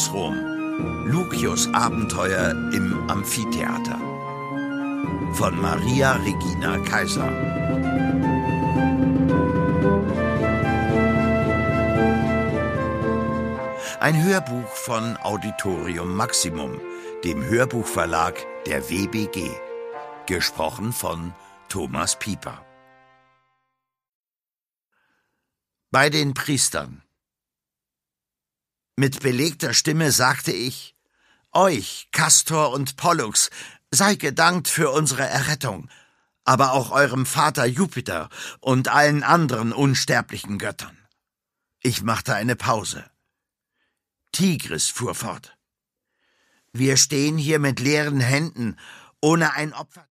aus Rom. Lucius' Abenteuer im Amphitheater von Maria Regina Kaiser. Ein Hörbuch von Auditorium Maximum, dem Hörbuchverlag der WBG. Gesprochen von Thomas Pieper. Bei den Priestern. Mit belegter Stimme sagte ich: Euch, Kastor und Pollux, sei gedankt für unsere Errettung, aber auch eurem Vater Jupiter und allen anderen unsterblichen Göttern. Ich machte eine Pause. Tigris fuhr fort: Wir stehen hier mit leeren Händen, ohne ein Opfer.